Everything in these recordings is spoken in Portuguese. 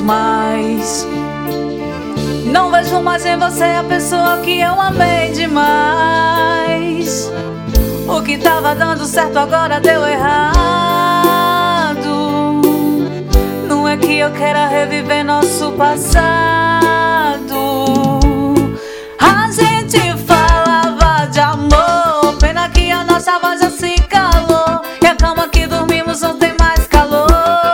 conhecemos mais. Não vejo mais em você a pessoa que eu amei demais. O que tava dando certo agora deu errado. Não é que eu queira reviver nosso passado. A gente falava de amor, pena que a nossa voz já se calou. E a cama que dormimos não tem mais calor.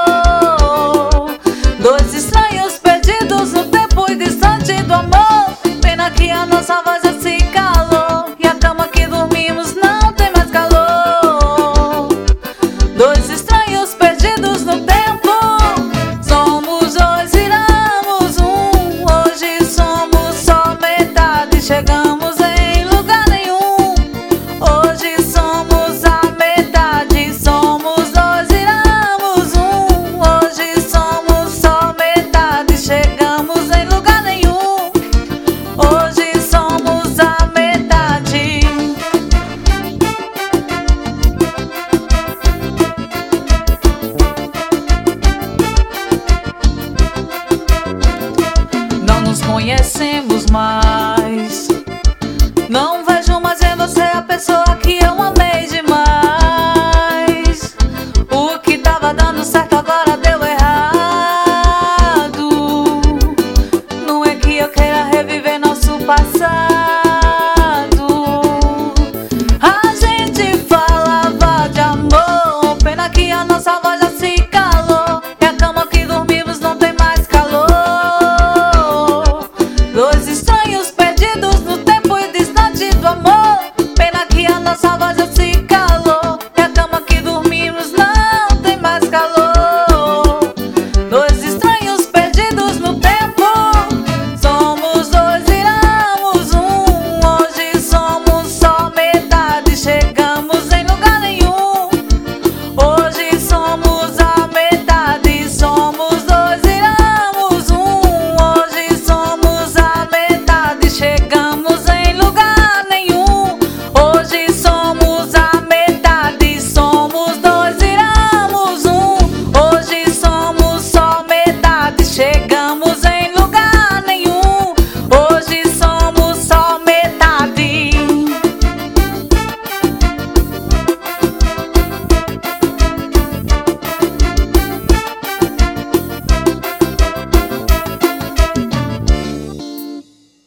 Dois estranhos perdidos no tempo e distante do amor. Pena que a nossa voz já se calou. E a cama que dormimos não tem mais calor. Dois estranhos perdidos no tempo. Somos dois, viramos um. Hoje somos só metade, chegamos em lugar nenhum. Hoje somos a metade, somos dois, viramos um. Hoje somos só metade, chegamos em lugar nenhum. Hoje somos a metade. Não nos conhecemos mais.